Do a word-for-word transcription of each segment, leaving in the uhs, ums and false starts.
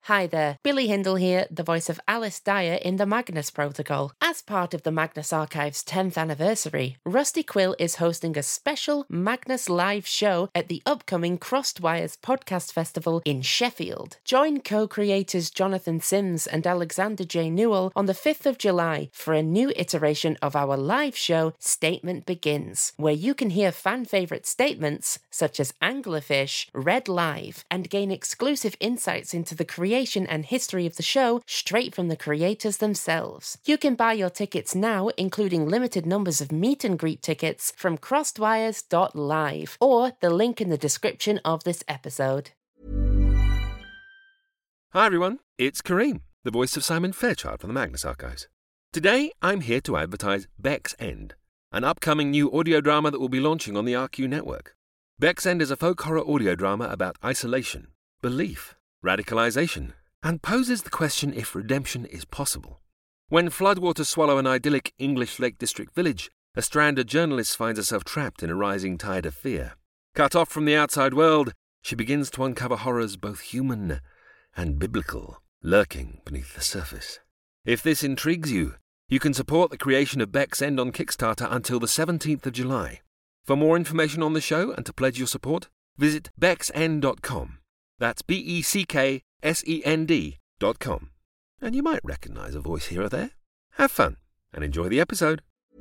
Hi there, Billy Hindle here, the voice of Alice Dyer in the Magnus Protocol. As part of the Magnus Archive's tenth anniversary, Rusty Quill is hosting a special Magnus live show at the upcoming Crossed Wires Podcast Festival in Sheffield. Join co-creators Jonathan Sims and Alexander J. Newell on the fifth of July for a new iteration of our live show, Statement Begins, where you can hear fan-favourite statements such as Anglerfish read live and gain exclusive insights into the creation and history of the show straight from the creators themselves. You can buy your tickets now, including limited numbers of meet and greet tickets, from crossedwires dot live or the link in the description of this episode. Hi everyone, it's Kareem, the voice of Simon Fairchild from the Magnus Archives. Today I'm here to advertise Beck's End, an upcoming new audio drama that will be launching on the R Q network. Beck's End is a folk horror audio drama about isolation, belief, radicalization, and poses the question if redemption is possible. When floodwaters swallow an idyllic English Lake District village, a stranded journalist finds herself trapped in a rising tide of fear. Cut off from the outside world, she begins to uncover horrors both human and biblical, lurking beneath the surface. If this intrigues you, you can support the creation of Beck's End on Kickstarter until the seventeenth of July. For more information on the show and to pledge your support, visit becks end dot com. That's B E C K S E N D dot com. And you might recognise a voice here or there. Have fun and enjoy the episode.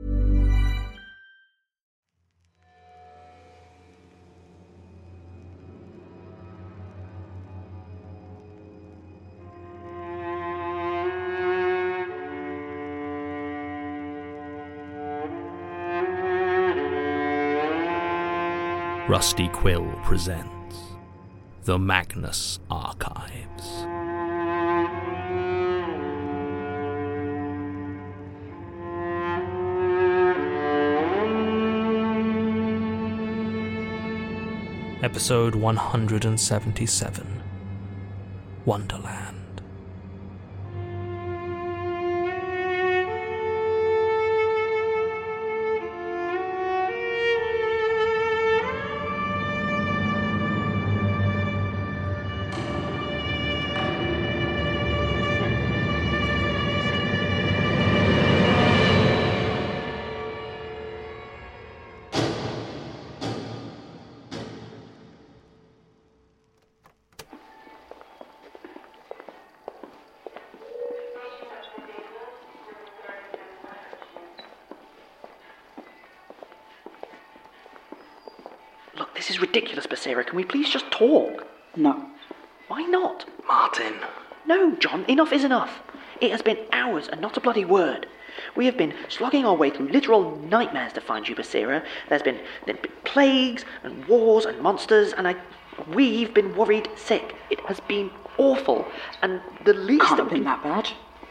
Rusty Quill presents The Magnus Archives. Episode one hundred seventy-seven, Wonderland. Look, this is ridiculous, Basira. Can we please just talk? No. Why not? Martin. No, John, enough is enough. It has been hours and not a bloody word. We have been slogging our way through literal nightmares to find you, Basira. There's been, there's been plagues and wars and monsters, and I, we've been worried sick. It has been awful, and the least Can't that have we been that bad.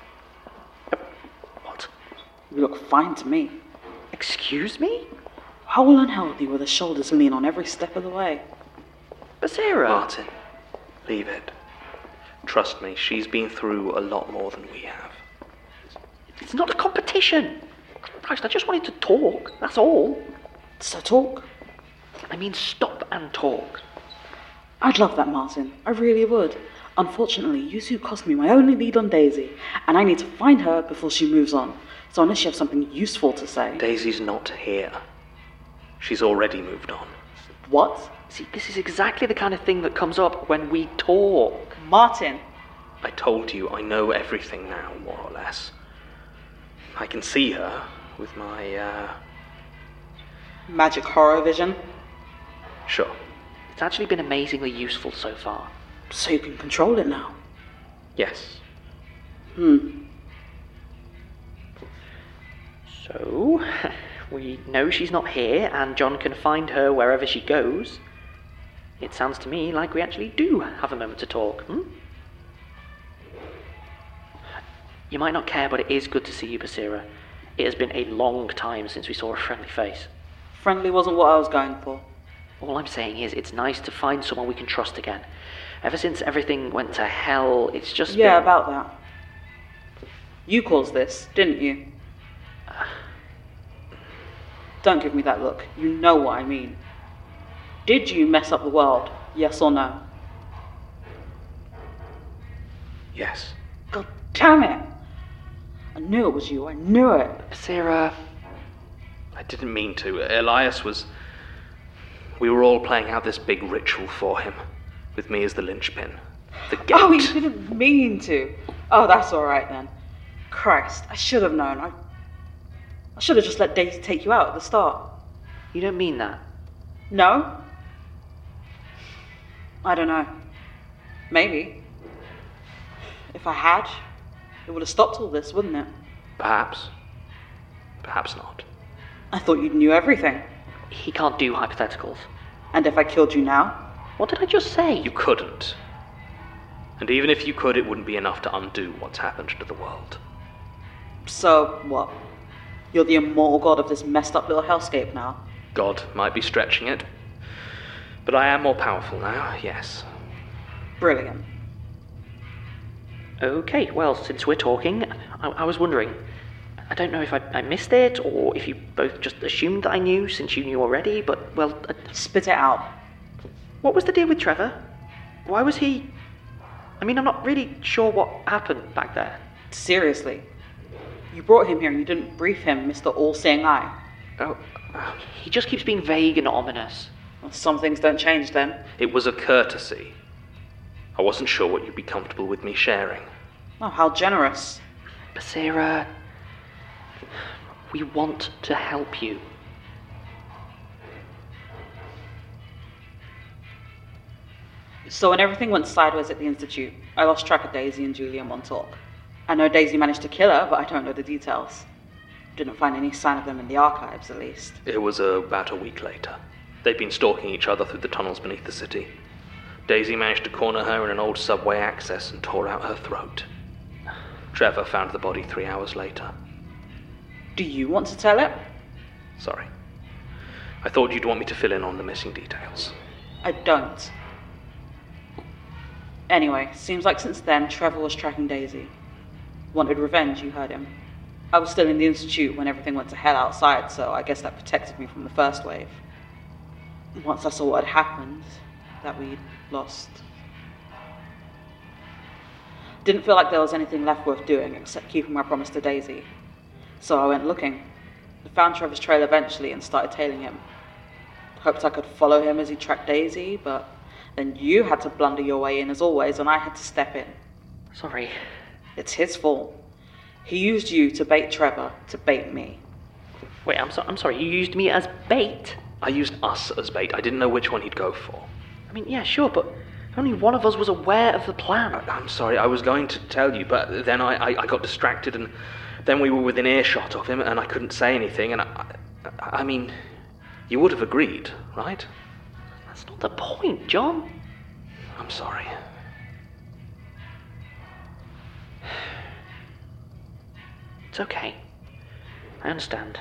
What? You look fine to me. Excuse me? How unhealthy were the shoulders lean on every step of the way? Basira. Martin, leave it. Trust me, she's been through a lot more than we have. It's not a competition. Christ, I just wanted to talk, that's all. So talk. I mean, stop and talk. I'd love that, Martin. I really would. Unfortunately, you two cost me my only lead on Daisy, and I need to find her before she moves on. So unless you have something useful to say... Daisy's not here. She's already moved on. What? See, this is exactly the kind of thing that comes up when we talk. Martin! I told you I know everything now, more or less. I can see her with my, uh... magic horror vision? Sure. It's actually been amazingly useful so far. So you can control it now? Yes. Hmm. So, we know she's not here, and John can find her wherever she goes. It sounds to me like we actually do have a moment to talk, hmm? You might not care, but it is good to see you, Basira. It has been a long time since we saw a friendly face. Friendly wasn't what I was going for. All I'm saying is, it's nice to find someone we can trust again. Ever since everything went to hell, it's just Yeah, been... about that. You caused this, didn't you? Don't give me that look. You know what I mean. Did you mess up the world? Yes or no? Yes. God damn it! I knew it was you, I knew it. Sarah. I didn't mean to. Elias was... We were all playing out this big ritual for him, with me as the linchpin. The gate. Oh, you didn't mean to. Oh, that's alright then. Christ, I should have known. I, I should have just let Daisy take you out at the start. You don't mean that. No? I don't know. Maybe. If I had, it would have stopped all this, wouldn't it? Perhaps. Perhaps not. I thought you knew everything. He can't do hypotheticals. And if I killed you now? What did I just say? You couldn't. And even if you could, it wouldn't be enough to undo what's happened to the world. So, what? You're the immortal god of this messed up little hellscape now? God might be stretching it. But I am more powerful now, yes. Brilliant. Okay, well, since we're talking, I, I was wondering. I don't know if I, I missed it, or if you both just assumed that I knew since you knew already, but, well... Uh, Spit it out. What was the deal with Trevor? Why was he... I mean, I'm not really sure what happened back there. Seriously. You brought him here and you didn't brief him, Mister All-Seeing Eye. Oh, He just keeps being vague and ominous. Well, some things don't change then. it was a courtesy. I wasn't sure what you'd be comfortable with me sharing. Oh, how generous. Basira, we want to help you. So when everything went sideways at the Institute, I lost track of Daisy and Julia Montauk. I know Daisy managed to kill her, but I don't know the details. Didn't find any sign of them in the archives, at least. It was uh, about a week later. They'd been stalking each other through the tunnels beneath the city. Daisy managed to corner her in an old subway access and tore out her throat. Trevor found the body three hours later. Do you want to tell it? Sorry. I thought you'd want me to fill in on the missing details. I don't. Anyway, seems like since then, Trevor was tracking Daisy. Wanted revenge, you heard him. I was still in the Institute when everything went to hell outside, so I guess that protected me from the first wave. Once I saw what had happened, that we'd lost. Didn't feel like there was anything left worth doing except keeping my promise to Daisy. So I went looking. I found Trevor's trail eventually and started tailing him. Hoped I could follow him as he tracked Daisy, but then you had to blunder your way in as always, and I had to step in. Sorry. It's his fault. He used you to bait Trevor, to bait me. Wait, I'm, so- I'm sorry, you used me as bait? I used us as bait. I didn't know which one he'd go for. I mean, yeah, sure, but only one of us was aware of the plan. I- I'm sorry, I was going to tell you, but then I, I, I got distracted, and then we were within earshot of him, and I couldn't say anything, and I, I, I mean, you would have agreed, right? That's not the point, John. I'm sorry. It's okay. I understand.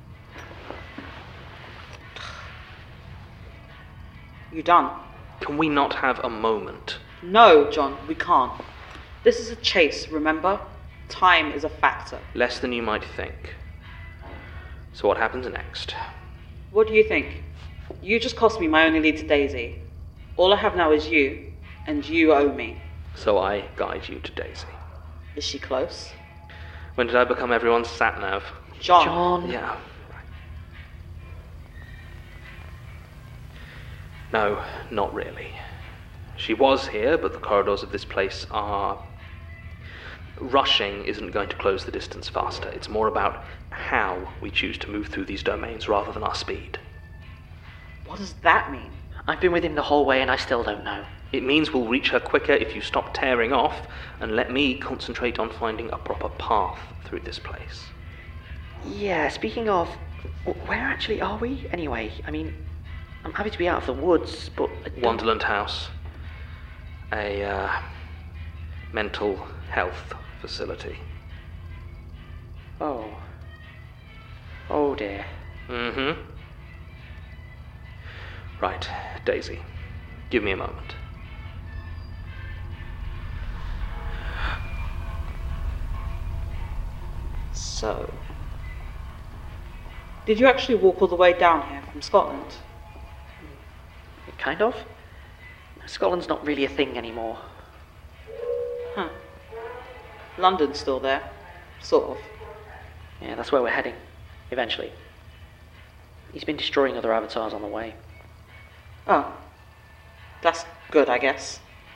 You done? Can we not have a moment? No, John, we can't. This is a chase, remember? Time is a factor. Less than you might think. So what happens next? What do you think? You just cost me my only lead to Daisy. All I have now is you, and you owe me. So I guide you to Daisy. Is she close? When did I become everyone's sat-nav? John. John. Yeah, right. No, not really. She was here, but the corridors of this place are... Rushing isn't going to close the distance faster. It's more about how we choose to move through these domains rather than our speed. What does that mean? I've been with him the whole way and I still don't know. It means we'll reach her quicker if you stop tearing off and let me concentrate on finding a proper path through this place. Yeah, speaking of, where actually are we, anyway? I mean, I'm happy to be out of the woods, but... I don't- Wonderland House. A, uh, mental health facility. Oh. Oh dear. Mm-hmm. Right, Daisy. Give me a moment. So... Did you actually walk all the way down here from Scotland? Kind of. Scotland's not really a thing anymore. Huh. London's still there. Sort of. Yeah, that's where we're heading, eventually. He's been destroying other avatars on the way. Oh. That's good, I guess.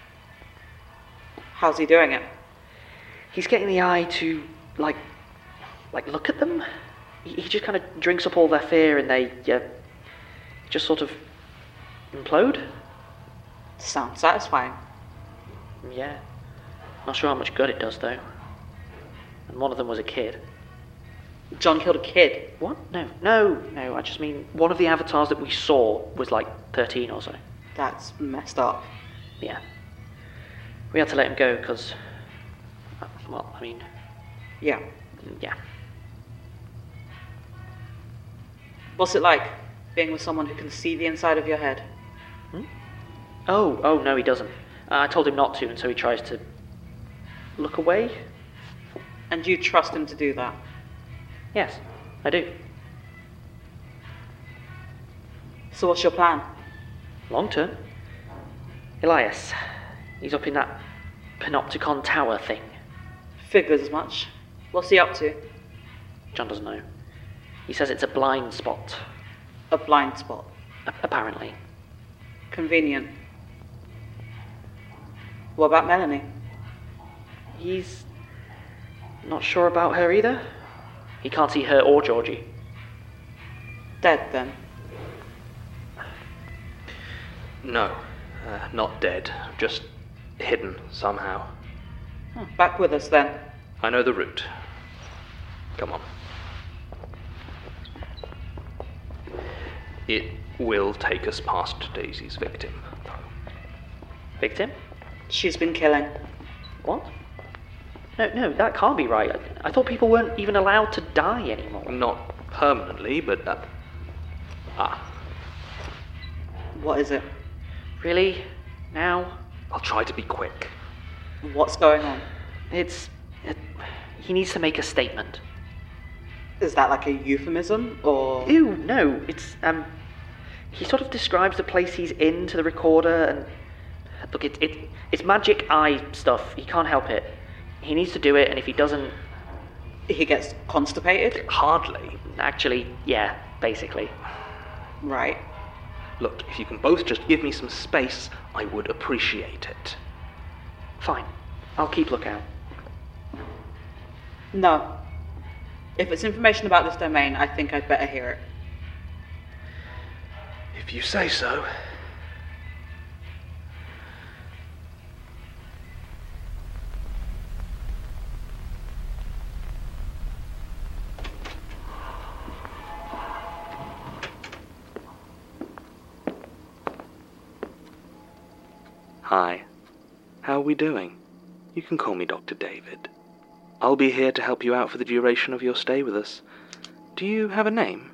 How's he doing it? He's getting the eye to, like, like look at them. He, he just kind of drinks up all their fear and they uh, just sort of implode. Sounds satisfying. Yeah. Not sure how much good it does, though. And one of them was a kid. John killed a kid? What? No, no, no, I just mean one of the avatars that we saw was like thirteen or so. That's messed up. Yeah. We had to let him go because, well, I mean... Yeah. Yeah. What's it like, being with someone who can see the inside of your head? Hmm? Oh, oh, no, he doesn't. Uh, I told him not to, and so he tries to look away. And you trust him to do that? Yes, I do. So what's your plan? Long term. Elias. He's up in that Panopticon tower thing. Figures as much. What's he up to? John doesn't know. He says it's a blind spot. A blind spot? A- apparently. Convenient. What about Melanie? He's not sure about her either. He can't see her or Georgie. Dead, then? No, uh, not dead. Just hidden somehow. Oh, back with us, then. I know the route. Come on. It will take us past Daisy's victim, though. Victim? She's been killing. What? No, no, that can't be right. I, I thought people weren't even allowed to die anymore. Not permanently, but... Uh, ah. What is it? Really? Now? I'll try to be quick. What's going on? It's... It, he needs to make a statement. Is that like a euphemism, or...? Ew, no, it's, um... He sort of describes the place he's in to the recorder, and... Look, it, it, it's magic eye stuff. He can't help it. He needs to do it, and if he doesn't... He gets constipated? Hardly. Actually, yeah, basically. Right. Look, if you can both just give me some space, I would appreciate it. Fine. I'll keep lookout. No. If it's information about this domain, I think I'd better hear it. If you say so. Hi. How are we doing? You can call me Doctor David. I'll be here to help you out for the duration of your stay with us. Do you have a name?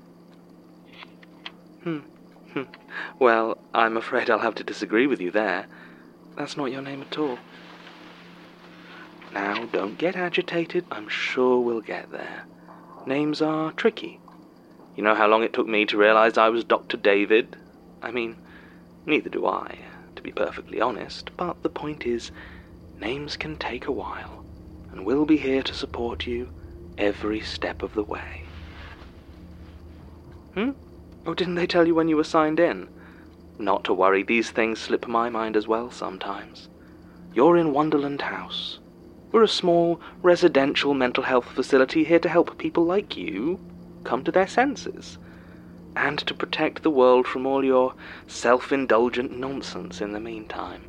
Hmm. Hmm. Well, I'm afraid I'll have to disagree with you there. That's not your name at all. Now, don't get agitated. I'm sure we'll get there. Names are tricky. You know how long it took me to realize I was Doctor David? I mean, neither do I, to be perfectly honest, but the point is, names can take a while, and we'll be here to support you every step of the way. Hmm? Oh, didn't they tell you when you were signed in? Not to worry, these things slip my mind as well sometimes. You're in Wonderland House. We're a small, residential mental health facility here to help people like you come to their senses, and to protect the world from all your self-indulgent nonsense in the meantime.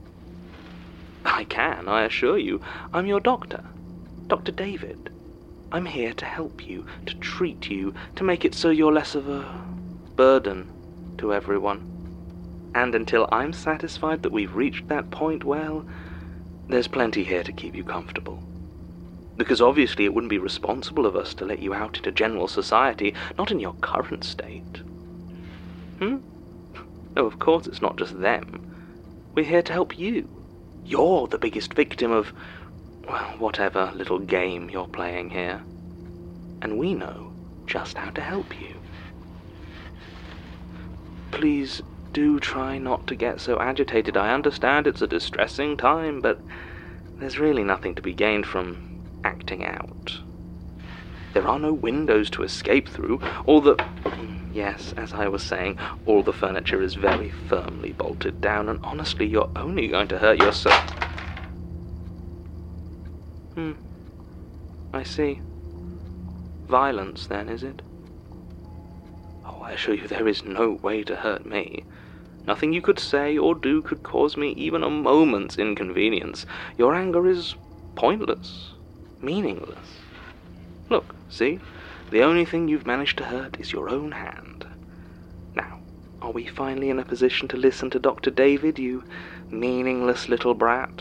I can, I assure you. I'm your doctor, Doctor David. I'm here to help you, to treat you, to make it so you're less of a burden to everyone. And until I'm satisfied that we've reached that point, well, there's plenty here to keep you comfortable. Because obviously it wouldn't be responsible of us to let you out into general society, not in your current state. Hmm? Oh, of course it's not just them. We're here to help you. You're the biggest victim of, well, whatever little game you're playing here. And we know just how to help you. Please do try not to get so agitated. I understand it's a distressing time, but there's really nothing to be gained from acting out. There are no windows to escape through. All the... Yes, as I was saying, all the furniture is very firmly bolted down, and honestly, you're only going to hurt yourself. Hmm. I see. Violence, then, is it? Oh, I assure you there is no way to hurt me. Nothing you could say or do could cause me even a moment's inconvenience. Your anger is pointless, meaningless. Look, see? The only thing you've managed to hurt is your own hand. Now, are we finally in a position to listen to Doctor David, you meaningless little brat?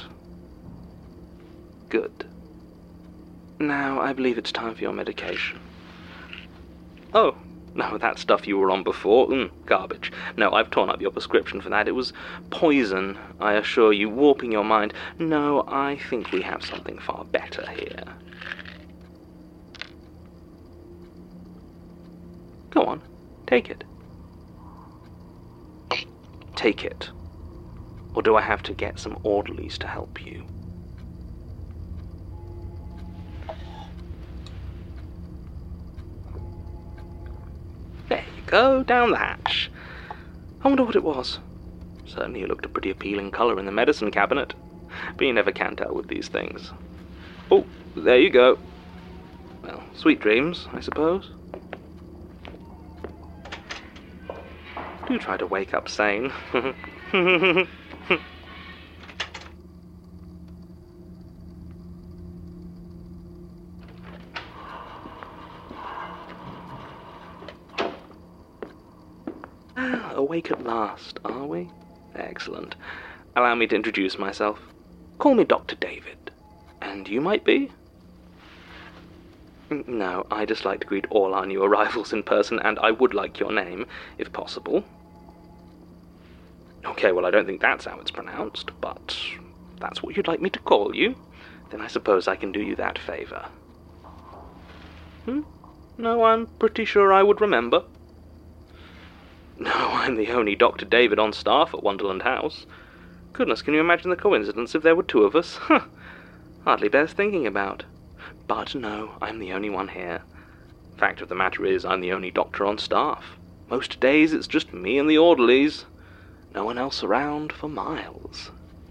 Good. Now, I believe it's time for your medication. Oh, no, that stuff you were on before, mm, garbage. No, I've torn up your prescription for that. It was poison, I assure you, warping your mind. No, I think we have something far better here. Go on, take it. Take it. Or do I have to get some orderlies to help you? There you go, down the hatch. I wonder what it was. Certainly it looked a pretty appealing colour in the medicine cabinet. But you never can tell with these things. Oh, there you go. Well, sweet dreams, I suppose. Do try to wake up sane. Ah, awake at last, are we? Excellent. Allow me to introduce myself. Call me Doctor David. And you might be? No, I just like to greet all our new arrivals in person, and I would like your name, if possible. Okay, well, I don't think that's how it's pronounced, but that's what you'd like me to call you. Then I suppose I can do you that favour. Hmm? No, I'm pretty sure I would remember. No, I'm the only Doctor David on staff at Wonderland House. Goodness, can you imagine the coincidence if there were two of us? Hardly bears thinking about. But no, I'm the only one here. Fact of the matter is, I'm the only doctor on staff. Most days it's just me and the orderlies. No one else around for miles.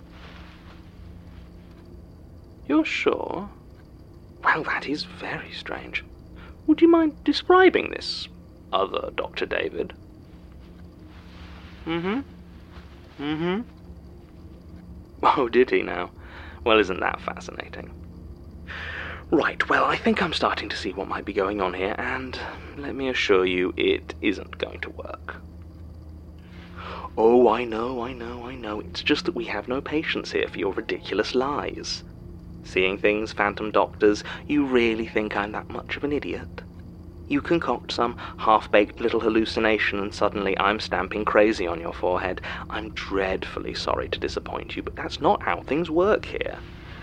You're sure? Well, that is very strange. Would you mind describing this other Doctor David? Mm-hmm. Mm-hmm. Oh, did he now? Well, isn't that fascinating? Right, well, I think I'm starting to see what might be going on here, and let me assure you, it isn't going to work. Oh, I know, I know, I know. It's just that we have no patience here for your ridiculous lies. Seeing things, phantom doctors, you really think I'm that much of an idiot? You concoct some half-baked little hallucination and suddenly I'm stamping crazy on your forehead. I'm dreadfully sorry to disappoint you, but that's not how things work here.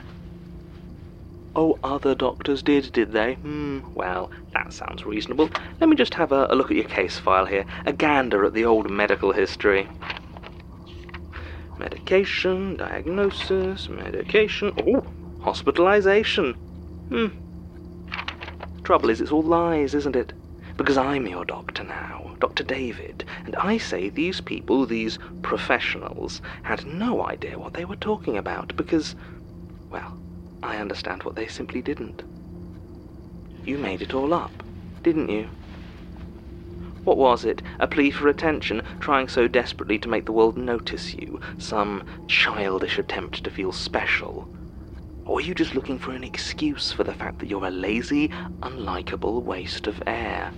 Oh, other doctors did, did they? Hmm, well, that sounds reasonable. Let me just have a, a look at your case file here. A gander at the old medical history. Medication, diagnosis, medication... Oh, hospitalization. Hmm. Trouble is, it's all lies, isn't it? Because I'm your doctor now, Doctor David, and I say these people, these professionals, had no idea what they were talking about because, well... I understand what they simply didn't. You made it all up, didn't you? What was it? A plea for attention, trying so desperately to make the world notice you? Some childish attempt to feel special? Or are you just looking for an excuse for the fact that you're a lazy, unlikable waste of air?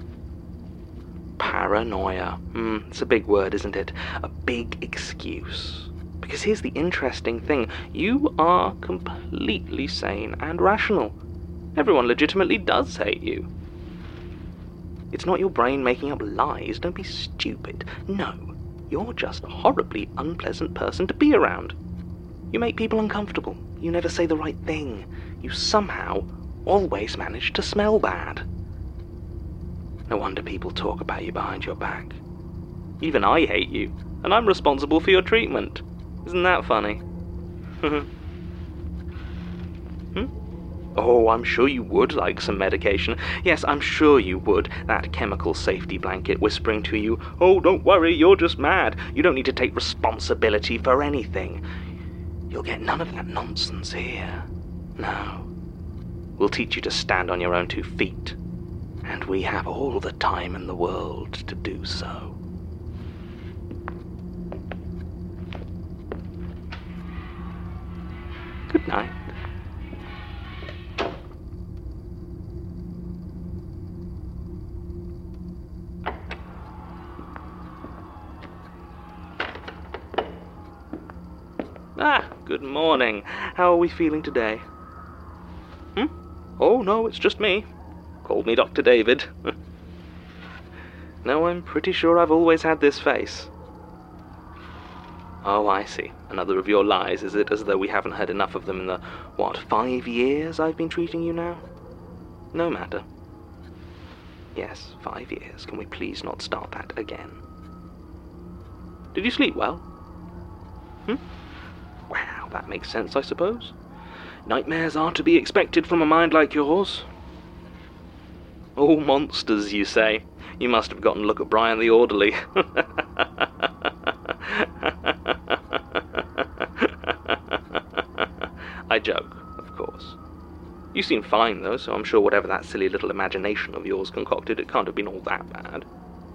Paranoia. Hmm, it's a big word, isn't it? A big excuse. Because here's the interesting thing. You are completely sane and rational. Everyone legitimately does hate you. It's not your brain making up lies. Don't be stupid. No, you're just a horribly unpleasant person to be around. You make people uncomfortable. You never say the right thing. You somehow always manage to smell bad. No wonder people talk about you behind your back. Even I hate you, and I'm responsible for your treatment. Isn't that funny? Hmm? Oh, I'm sure you would like some medication. Yes, I'm sure you would. That chemical safety blanket whispering to you, "Oh, don't worry, you're just mad. You don't need to take responsibility for anything." You'll get none of that nonsense here. No. We'll teach you to stand on your own two feet. And we have all the time in the world to do so. Good night. Ah, good morning. How are we feeling today? Hmm? Oh, no, it's just me. Call me Doctor David. No, I'm pretty sure I've always had this face. Oh, I see. Another of your lies, is it? As though we haven't had enough of them in the, what, five years I've been treating you now? No matter. Yes, five years. Can we please not start that again? Did you sleep well? Hmm? Wow, that makes sense, I suppose. Nightmares are to be expected from a mind like yours. Oh, monsters, you say? You must have gotten a look at Brian the Orderly. I joke, of course. You seem fine, though, so I'm sure whatever that silly little imagination of yours concocted, it can't have been all that bad.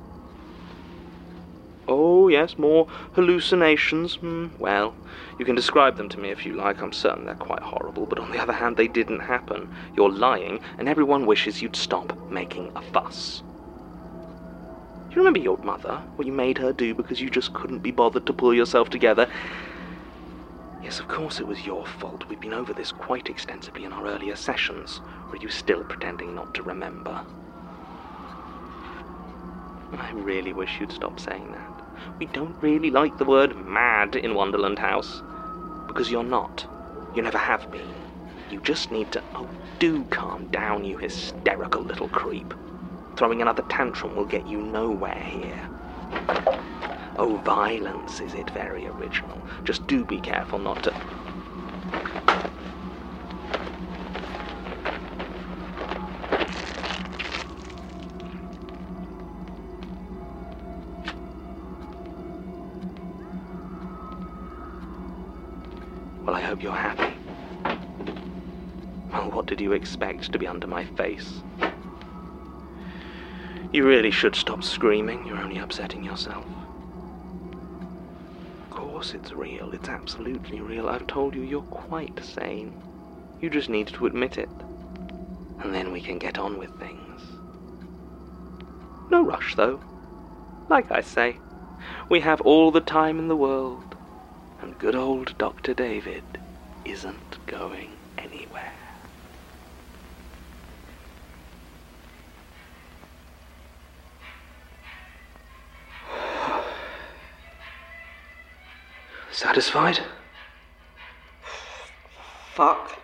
Oh, yes, more hallucinations. Hmm, well, you can describe them to me if you like. I'm certain they're quite horrible, but on the other hand, they didn't happen. You're lying, and everyone wishes you'd stop making a fuss. Do you remember your mother, what you made her do because you just couldn't be bothered to pull yourself together? Yes, of course it was your fault. We've been over this quite extensively in our earlier sessions. Or are you still pretending not to remember? I really wish you'd stop saying that. We don't really like the word mad in Wonderland House. Because you're not. You never have been. You just need to... Oh, do calm down, you hysterical little creep. Throwing another tantrum will get you nowhere here. Oh, violence, is it? Very original. Just do be careful not to... Well, I hope you're happy. Well, what did you expect to be under my face? You really should stop screaming. You're only upsetting yourself. Of course it's real. It's absolutely real. I've told you you're quite sane. You just need to admit it. And then we can get on with things. No rush, though. Like I say, we have all the time in the world. And good old Doctor David isn't going anywhere. Satisfied? Fuck.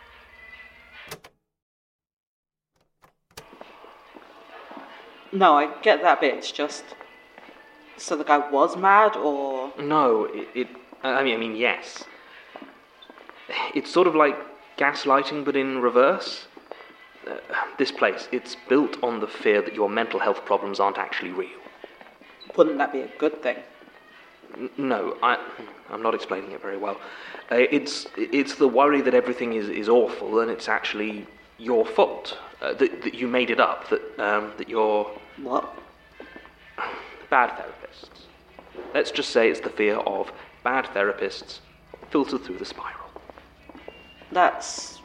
No, I get that bit. It's just... So the guy was mad, or...? No, it... it I mean, I mean, yes. It's sort of like gaslighting, but in reverse. Uh, this place, it's built on the fear that your mental health problems aren't actually real. Wouldn't that be a good thing? N- no, I, I'm not explaining it very well. Uh, it's it's the worry that everything is, is awful and it's actually your fault. Uh, that, that you made it up, that, um, that you're... What? Bad therapists. Let's just say it's the fear of bad therapists filtered through the spiral. That's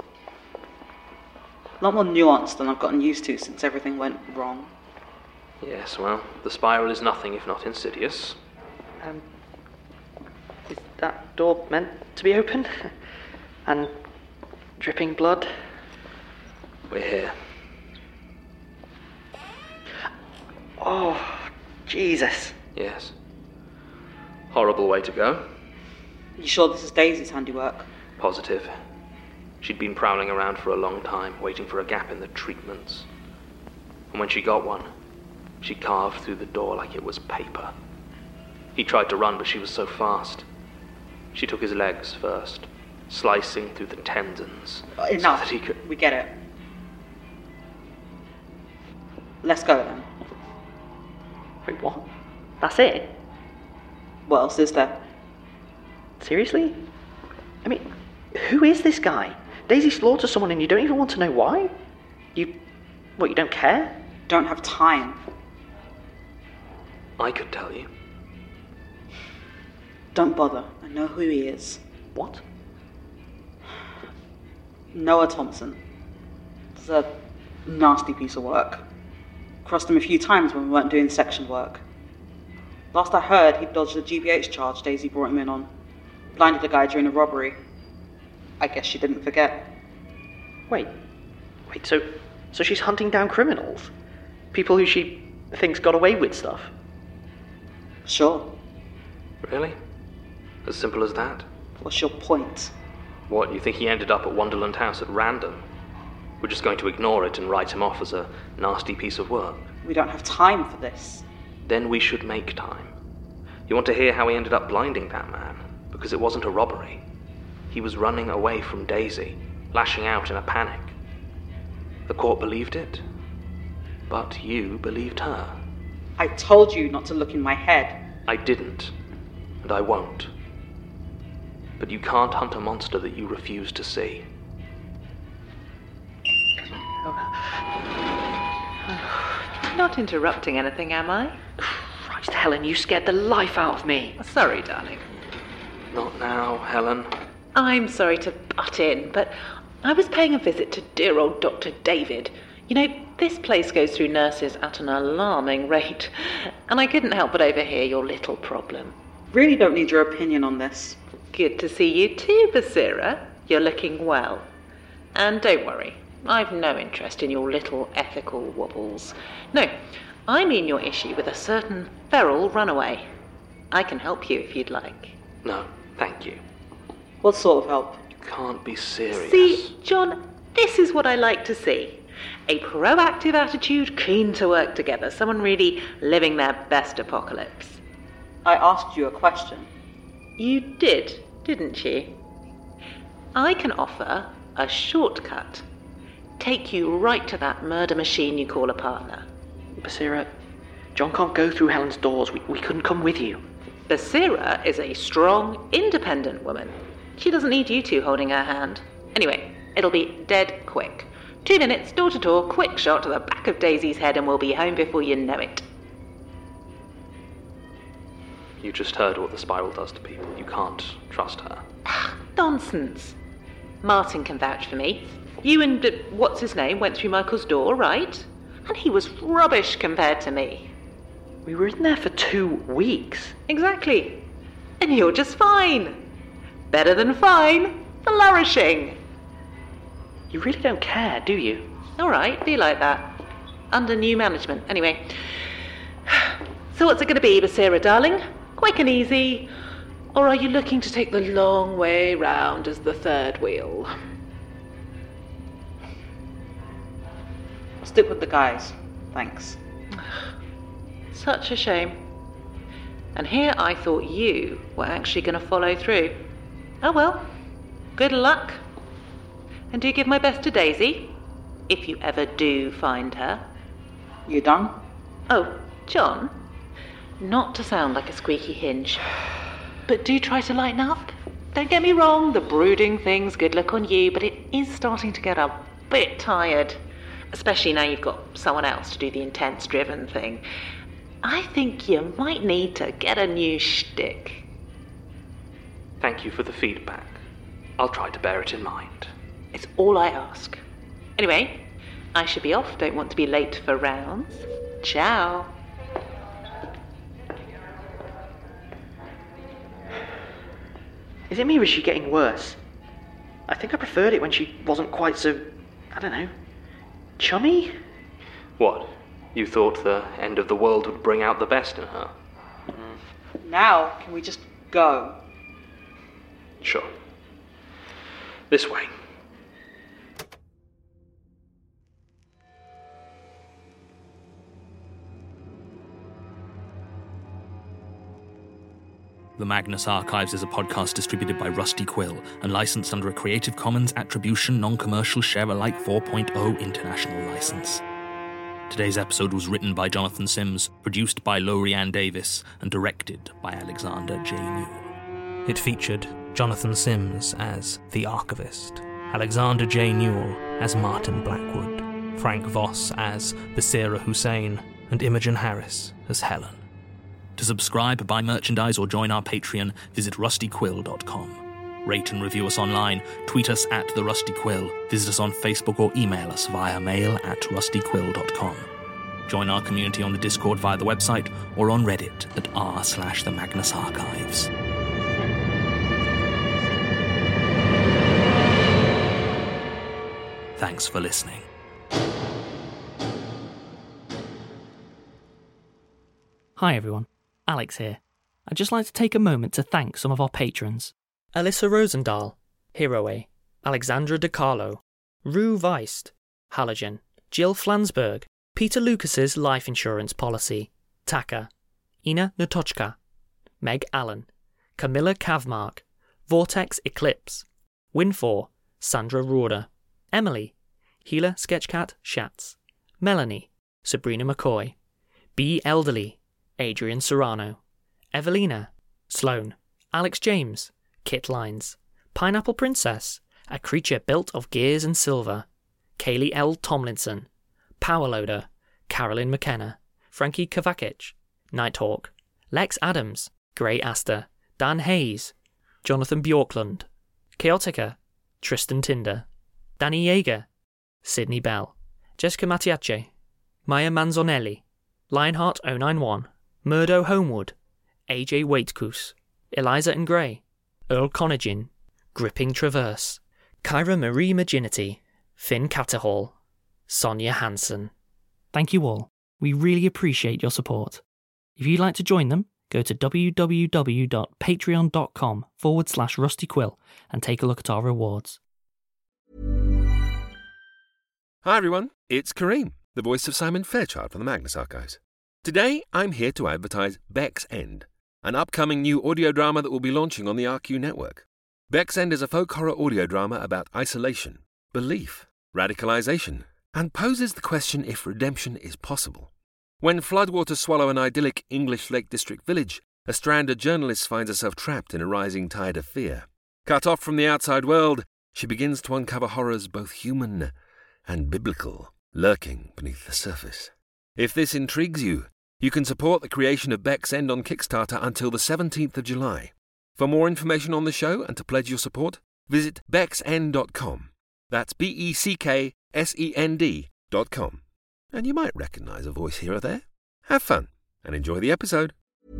a lot more nuanced than I've gotten used to since everything went wrong. Yes, well, the spiral is nothing if not insidious. Um, is that door meant to be open? And dripping blood? We're here. Oh, Jesus. Yes. Horrible way to go. You sure this is Daisy's handiwork? Positive. She'd been prowling around for a long time, waiting for a gap in the treatments. And when she got one, she carved through the door like it was paper. He tried to run, but she was so fast. She took his legs first, slicing through the tendons. Enough. So that he could... We get it. Let's go then. Wait, what? That's it? What else is there? Seriously? I mean, who is this guy? Daisy slaughters someone and you don't even want to know why? You... what, you don't care? Don't have time. I could tell you. Don't bother. I know who he is. What? Noah Thompson. It's a nasty piece of work. Crossed him a few times when we weren't doing section work. Last I heard, he dodged a G B H charge Daisy brought him in on. Blinded a guy during a robbery. I guess she didn't forget. Wait. Wait, so... so she's hunting down criminals? People who she thinks got away with stuff? Sure. Really? As simple as that? What's your point? What, you think he ended up at Wonderland House at random? We're just going to ignore it and write him off as a nasty piece of work? We don't have time for this. Then we should make time. You want to hear how he ended up blinding that man? Because it wasn't a robbery. He was running away from Daisy, lashing out in a panic. The court believed it, but you believed her. I told you not to look in my head. I didn't, and I won't. But you can't hunt a monster that you refuse to see. Not interrupting anything, am I? Christ, Helen, you scared the life out of me. Sorry, darling. Not now, Helen. I'm sorry to butt in, but I was paying a visit to dear old Doctor David. You know, this place goes through nurses at an alarming rate, and I couldn't help but overhear your little problem. Really don't need your opinion on this. Good to see you too, Basira. You're looking well. And don't worry, I've no interest in your little ethical wobbles. No, I mean your issue with a certain feral runaway. I can help you if you'd like. No, thank you. What sort of help? You can't be serious. See, John, this is what I like to see. A proactive attitude, keen to work together. Someone really living their best apocalypse. I asked you a question. You did, didn't you? I can offer a shortcut. Take you right to that murder machine you call a partner. Basira, John can't go through Helen's doors. We, we couldn't come with you. Basira is a strong, independent woman. She doesn't need you two holding her hand. Anyway, it'll be dead quick. Two minutes, door to door, quick shot to the back of Daisy's head and we'll be home before you know it. You just heard what the spiral does to people. You can't trust her. Nonsense. Martin can vouch for me. You and, uh, what's his name, went through Michael's door, right? And he was rubbish compared to me. We were in there for two weeks. Exactly. And you're just fine. Better than fine. Flourishing. You really don't care, do you? All right, be like that. Under new management. Anyway. So what's it going to be, Basira, darling? Quick and easy? Or are you looking to take the long way round as the third wheel? Stick with the guys. Thanks. Such a shame. And here I thought you were actually going to follow through. Oh well, good luck. And do give my best to Daisy, if you ever do find her. You done? Oh, John, not to sound like a squeaky hinge, but do try to lighten up. Don't get me wrong, the brooding thing's good luck on you, but it is starting to get a bit tired. Especially now you've got someone else to do the intense-driven thing. I think you might need to get a new shtick. Thank you for the feedback. I'll try to bear it in mind. It's all I ask. Anyway, I should be off. Don't want to be late for rounds. Ciao. Is it me or is she getting worse? I think I preferred it when she wasn't quite so, I don't know, chummy? What? You thought the end of the world would bring out the best in her? Now, can we just go? Sure. This way. The Magnus Archives is a podcast distributed by Rusty Quill and licensed under a Creative Commons Attribution Non-Commercial Share-alike four point oh international license. Today's episode was written by Jonathan Sims, produced by Lorianne Davis, and directed by Alexander J. Newell. It featured Jonathan Sims as the Archivist, Alexander J. Newell as Martin Blackwood, Frank Voss as Basira Hussein, and Imogen Harris as Helen. To subscribe, buy merchandise, or join our Patreon, visit rusty quill dot com. Rate and review us online, tweet us at The Rusty Quill, visit us on Facebook, or email us via mail at rusty quill dot com. Join our community on the Discord via the website or on Reddit at r slash the Magnus Archives. Thanks for listening. Hi everyone, Alex here. I'd just like to take a moment to thank some of our patrons. Alyssa Rosendahl, Hiroe, Alexandra DeCarlo, Rue Weist, Halogen, Jill Flansburg, Peter Lucas's life insurance policy, Taka, Ina Notochka, Meg Allen, Camilla Kavmark, Vortex Eclipse, Winfor, Sandra Roorder, Emily, Gila Sketchcat Schatz, Melanie, Sabrina McCoy, B. Elderly, Adrian Serrano, Evelina, Sloane, Alex James, Kit Lines, Pineapple Princess, A Creature Built of Gears and Silver, Kaylee L. Tomlinson, Powerloader, Carolyn McKenna, Frankie Kovacic, Nighthawk, Lex Adams, Grey Aster, Dan Hayes, Jonathan Bjorklund, Chaotica, Tristan Tinder, Danny Yeager, Sydney Bell, Jessica Mattiace, Maya Manzonelli, Lionheart oh nine one, Murdo Homewood, A J Waitkus, Eliza and Gray, Earl Conagin, Gripping Traverse, Kyra Marie Maginity, Finn Catterhall, Sonia Hansen. Thank you all. We really appreciate your support. If you'd like to join them, go to www.patreon.com forward slash rustyquill and take a look at our rewards. Hi everyone, it's Kareem, the voice of Simon Fairchild from the Magnus Archives. Today I'm here to advertise Beck's End, an upcoming new audio drama that will be launching on the R Q network. Beck's End is a folk horror audio drama about isolation, belief, radicalization, and poses the question if redemption is possible. When floodwaters swallow an idyllic English Lake District village, a stranded journalist finds herself trapped in a rising tide of fear. Cut off from the outside world, she begins to uncover horrors both human and biblical, lurking beneath the surface. If this intrigues you, you can support the creation of Beck's End on Kickstarter until the seventeenth of July. For more information on the show and to pledge your support, visit becks end dot com. That's B E C K S E N D dot com. And you might recognise a voice here or there. Have fun and enjoy the episode.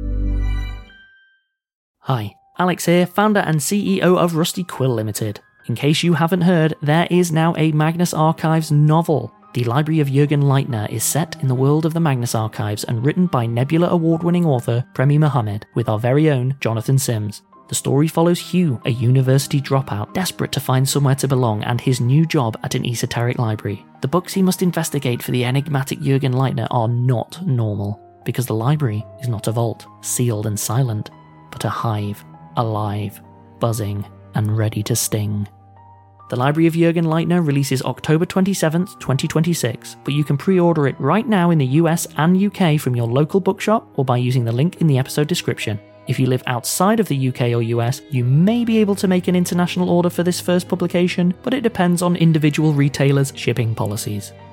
Hi, Alex here, founder and C E O of Rusty Quill Limited. In case you haven't heard, there is now a Magnus Archives novel. The Library of Jürgen Leitner is set in the world of the Magnus Archives and written by Nebula Award-winning author Premi Mohammed with our very own Jonathan Sims. The story follows Hugh, a university dropout desperate to find somewhere to belong, and his new job at an esoteric library. The books he must investigate for the enigmatic Jürgen Leitner are not normal, because the library is not a vault, sealed and silent, but a hive, alive, buzzing, and ready to sting. The Library of Jürgen Leitner releases October twenty-seventh, twenty twenty-six, but you can pre-order it right now in the U S and U K from your local bookshop or by using the link in the episode description. If you live outside of the U K or U S, you may be able to make an international order for this first publication, but it depends on individual retailers' shipping policies.